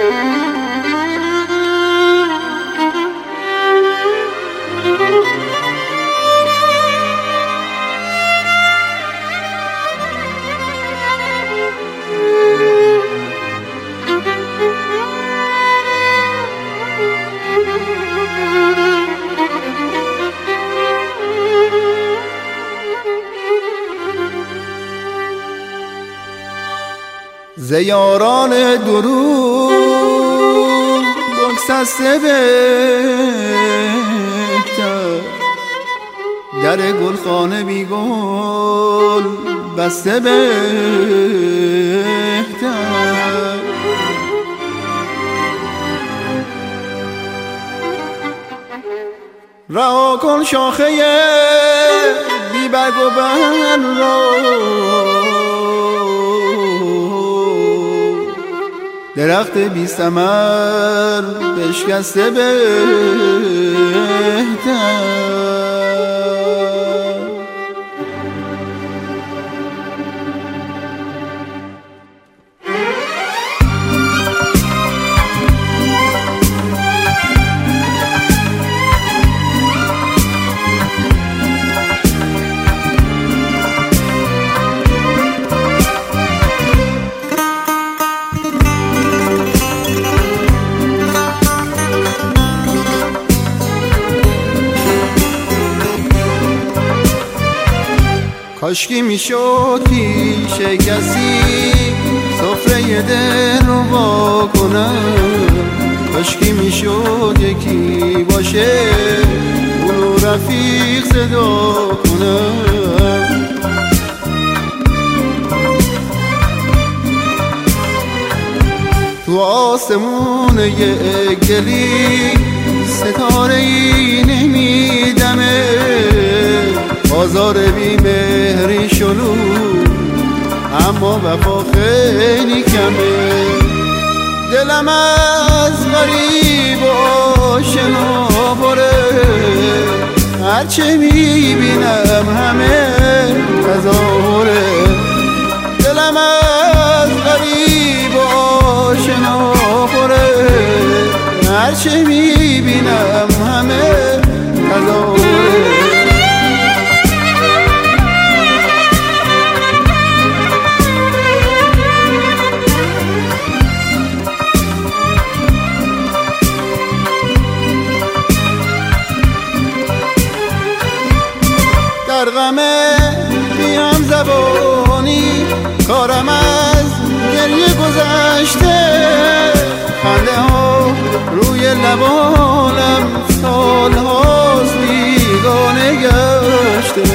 ز یاران دروغ بگسسته بهتر، در گلخانه بی گل بسته بهتر. رها کن شاخه بی برگ و بر را، درخت بی ثمر بشکسته بهتر. کاشکی میشد پیش کسی سفره دل رو وا کنم، کاشکی میشد یکی باشه اونو رفیق صدا کنم. تو آسمون یک گلی ستاره ای نمیدمه، بازار بی مهری شلو اما وفا خیلی کمه. دلم از غریب و آشنا پره، هرچه میبینم همه تظاهره. دلم از غریب و آشنا پره، هرچه میبینم همه تظاهره. در غم بیم زبانی کارم از گریه گذشته، خنده ها روی لبانم سال هاست بیگانه گشته.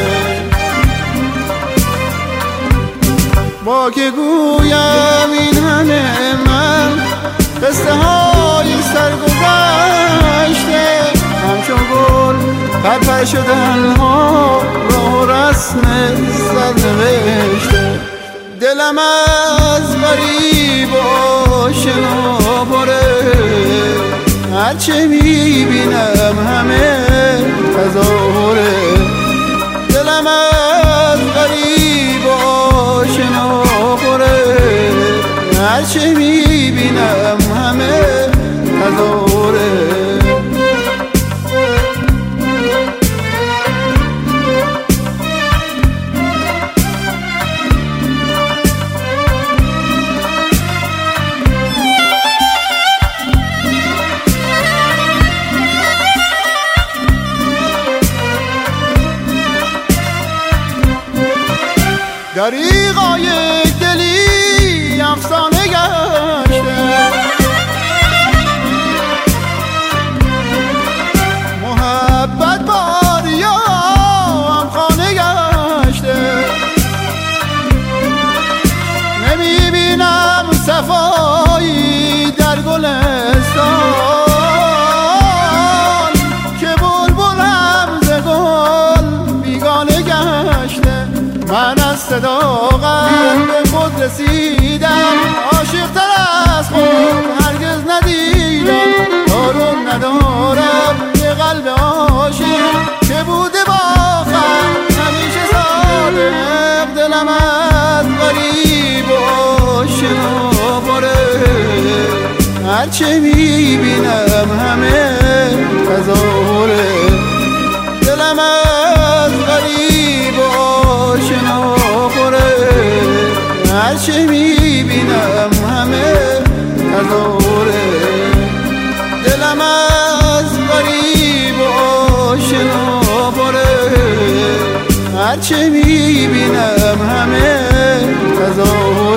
با که گویم این همه من قصه های سرگذشته، همچون گل پرپر شدن ها راه و رسم سرنوشته. دلم از غریب و آشنا پره، هرچه میبینم همه تظاهره. دلم از غریب و آشنا پره، هرچه میبینم همه تظاهره. دریغای دلی افسانه گشته، محبت باریا هم خانه گشته. نمیبینم صفایی در گلستان، که بلبلم ز گل بیگانه گشته. من از صداقت هرچه میبینم همه تظاهره. دلم از غریب و آشنا پره، هرچه میبینم همه تظاهره. دلم از غریب و آشنا پره، هرچه میبینم همه تظاهره.